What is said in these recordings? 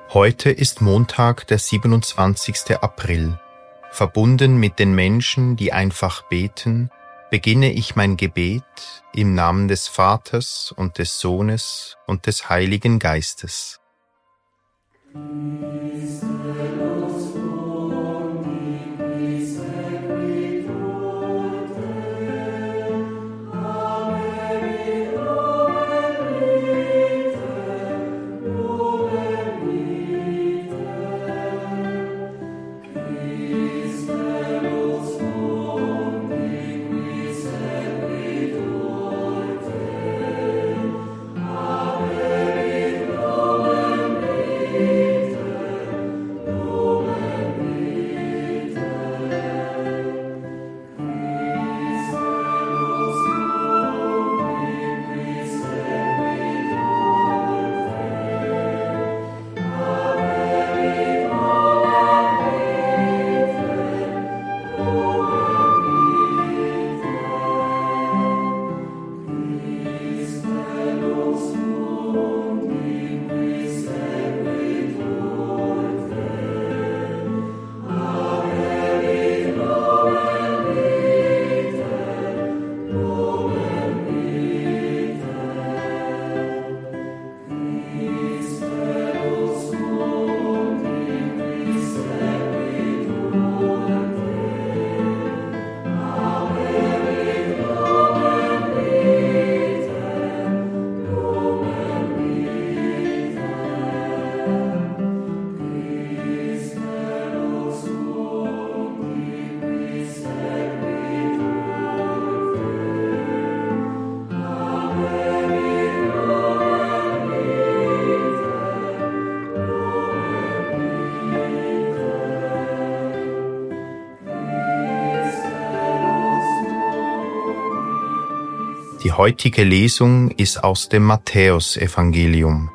Heute ist Montag, der 27. April. Verbunden mit den Menschen, die einfach beten, beginne ich mein Gebet im Namen des Vaters und des Sohnes und des Heiligen Geistes. Die heutige Lesung ist aus dem Matthäusevangelium.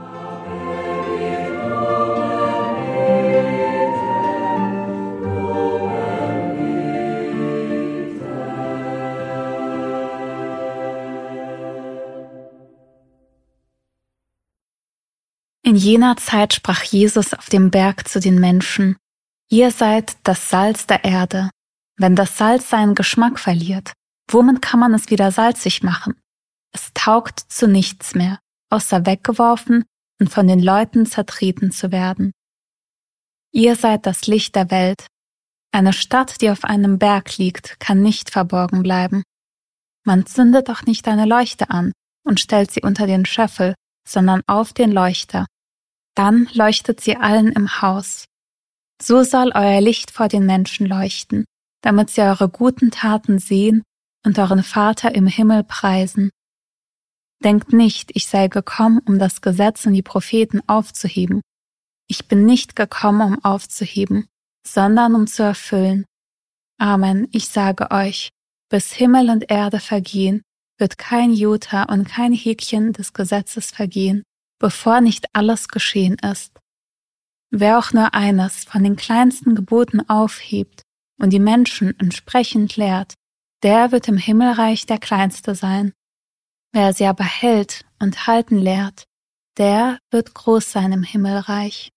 In jener Zeit sprach Jesus auf dem Berg zu den Menschen: Ihr seid das Salz der Erde. Wenn das Salz seinen Geschmack verliert, womit kann man es wieder salzig machen? Es taugt zu nichts mehr, außer weggeworfen und von den Leuten zertreten zu werden. Ihr seid das Licht der Welt. Eine Stadt, die auf einem Berg liegt, kann nicht verborgen bleiben. Man zündet auch nicht eine Leuchte an und stellt sie unter den Scheffel, sondern auf den Leuchter. Dann leuchtet sie allen im Haus. So soll euer Licht vor den Menschen leuchten, damit sie eure guten Taten sehen und euren Vater im Himmel preisen. Denkt nicht, ich sei gekommen, um das Gesetz und die Propheten aufzuheben. Ich bin nicht gekommen, um aufzuheben, sondern um zu erfüllen. Amen, ich sage euch, bis Himmel und Erde vergehen, wird kein Jota und kein Häkchen des Gesetzes vergehen, bevor nicht alles geschehen ist. Wer auch nur eines von den kleinsten Geboten aufhebt und die Menschen entsprechend lehrt, der wird im Himmelreich der Kleinste sein. Wer sie aber hält und halten lehrt, der wird groß sein im Himmelreich.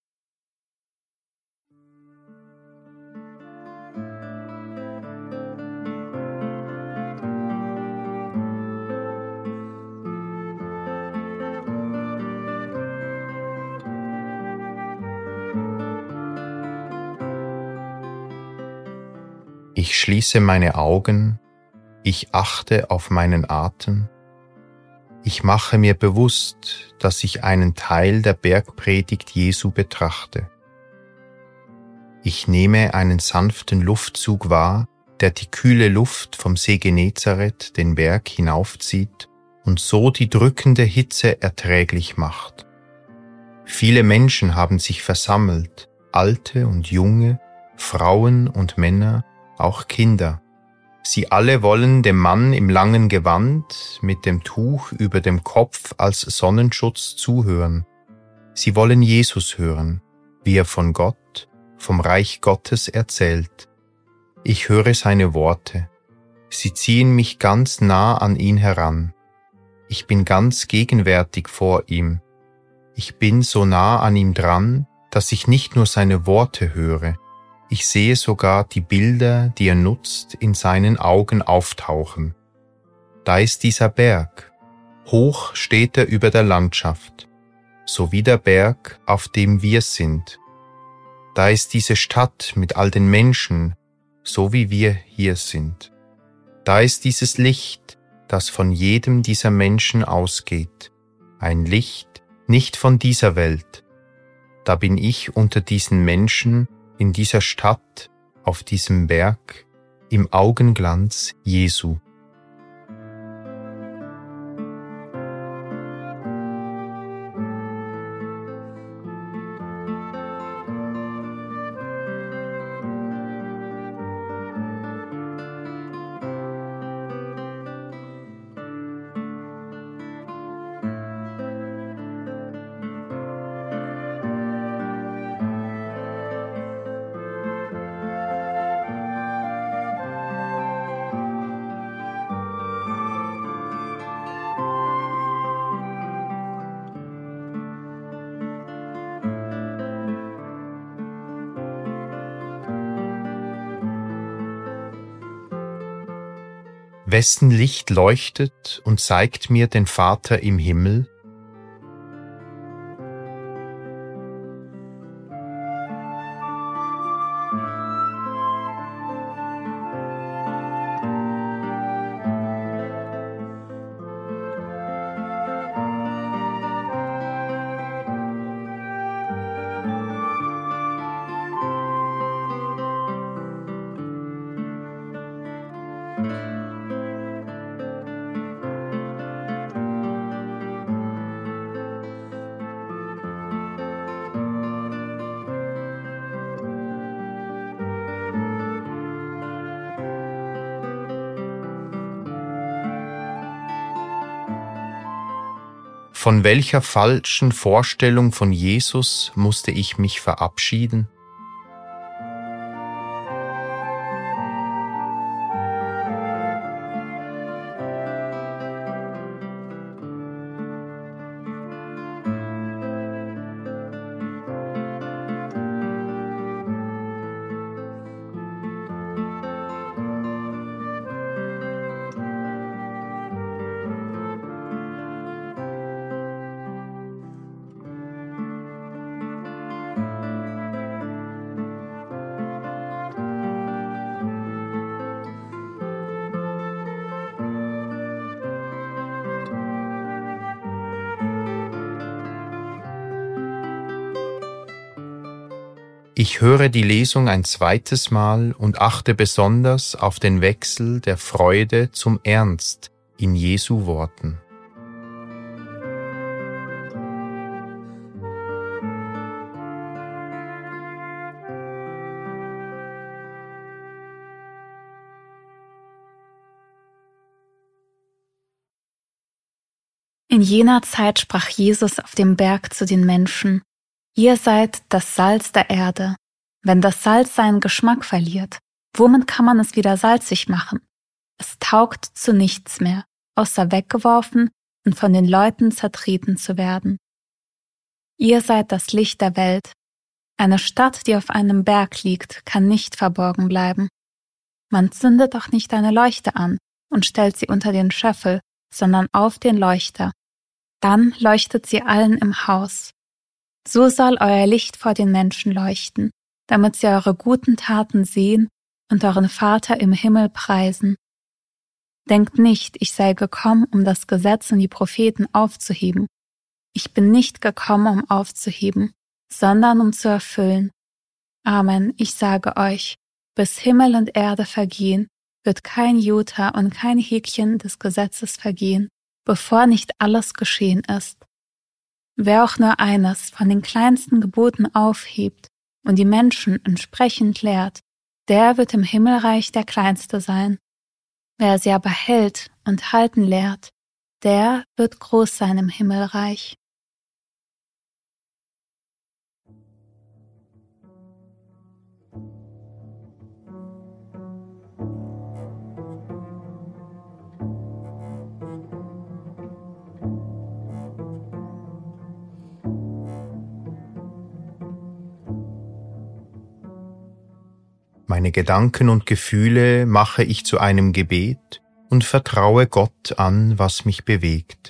Ich schließe meine Augen, ich achte auf meinen Atem. Ich mache mir bewusst, dass ich einen Teil der Bergpredigt Jesu betrachte. Ich nehme einen sanften Luftzug wahr, der die kühle Luft vom See Genezareth den Berg hinaufzieht und so die drückende Hitze erträglich macht. Viele Menschen haben sich versammelt, Alte und Junge, Frauen und Männer, auch Kinder. Sie alle wollen dem Mann im langen Gewand mit dem Tuch über dem Kopf als Sonnenschutz zuhören. Sie wollen Jesus hören, wie er von Gott, vom Reich Gottes erzählt. Ich höre seine Worte. Sie ziehen mich ganz nah an ihn heran. Ich bin ganz gegenwärtig vor ihm. Ich bin so nah an ihm dran, dass ich nicht nur seine Worte höre, ich sehe sogar die Bilder, die er nutzt, in seinen Augen auftauchen. Da ist dieser Berg. Hoch steht er über der Landschaft, so wie der Berg, auf dem wir sind. Da ist diese Stadt mit all den Menschen, so wie wir hier sind. Da ist dieses Licht, das von jedem dieser Menschen ausgeht. Ein Licht nicht von dieser Welt. Da bin ich unter diesen Menschen, in dieser Stadt, auf diesem Berg, im Augenglanz Jesu. Wessen Licht leuchtet und zeigt mir den Vater im Himmel? Von welcher falschen Vorstellung von Jesus musste ich mich verabschieden? Ich höre die Lesung ein zweites Mal und achte besonders auf den Wechsel der Freude zum Ernst in Jesu Worten. In jener Zeit sprach Jesus auf dem Berg zu den Menschen: Ihr seid das Salz der Erde. Wenn das Salz seinen Geschmack verliert, womit kann man es wieder salzig machen? Es taugt zu nichts mehr, außer weggeworfen und von den Leuten zertreten zu werden. Ihr seid das Licht der Welt. Eine Stadt, die auf einem Berg liegt, kann nicht verborgen bleiben. Man zündet auch nicht eine Leuchte an und stellt sie unter den Scheffel, sondern auf den Leuchter. Dann leuchtet sie allen im Haus. So soll euer Licht vor den Menschen leuchten, damit sie eure guten Taten sehen und euren Vater im Himmel preisen. Denkt nicht, ich sei gekommen, um das Gesetz und die Propheten aufzuheben. Ich bin nicht gekommen, um aufzuheben, sondern um zu erfüllen. Amen, ich sage euch, bis Himmel und Erde vergehen, wird kein Jota und kein Häkchen des Gesetzes vergehen, bevor nicht alles geschehen ist. Wer auch nur eines von den kleinsten Geboten aufhebt und die Menschen entsprechend lehrt, der wird im Himmelreich der Kleinste sein. Wer sie aber hält und halten lehrt, der wird groß sein im Himmelreich. Meine Gedanken und Gefühle mache ich zu einem Gebet und vertraue Gott an, was mich bewegt.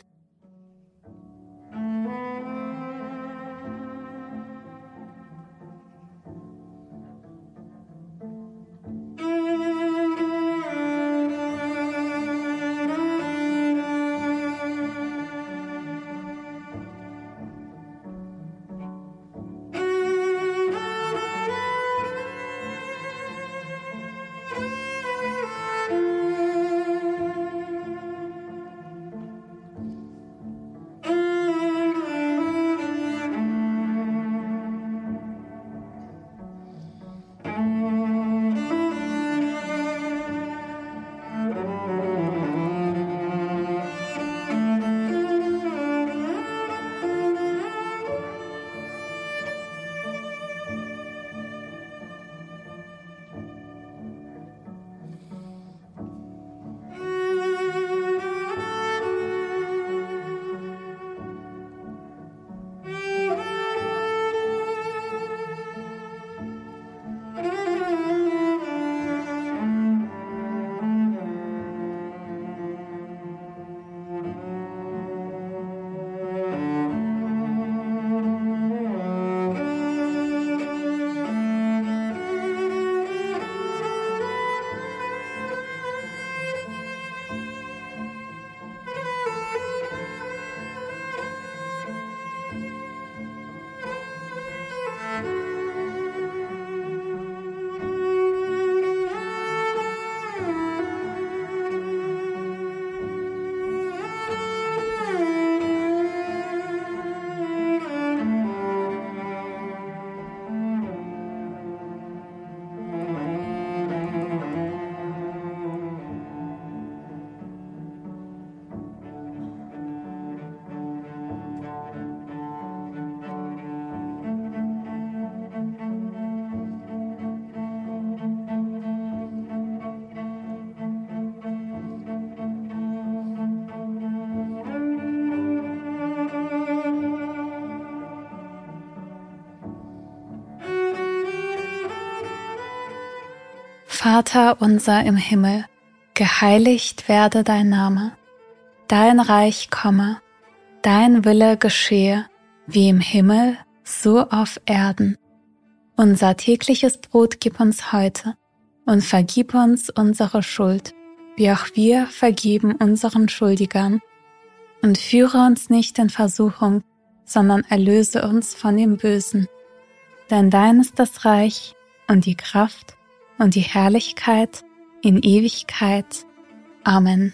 Vater unser im Himmel, geheiligt werde dein Name, dein Reich komme, dein Wille geschehe, wie im Himmel, so auf Erden. Unser tägliches Brot gib uns heute und vergib uns unsere Schuld, wie auch wir vergeben unseren Schuldigern. Und führe uns nicht in Versuchung, sondern erlöse uns von dem Bösen. Denn dein ist das Reich und die Kraft und die Herrlichkeit in Ewigkeit. Amen.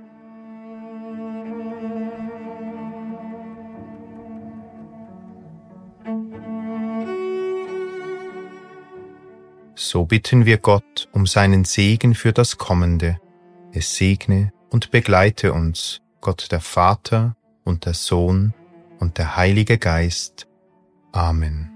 So bitten wir Gott um seinen Segen für das Kommende. Es segne und begleite uns, Gott der Vater und der Sohn und der Heilige Geist. Amen.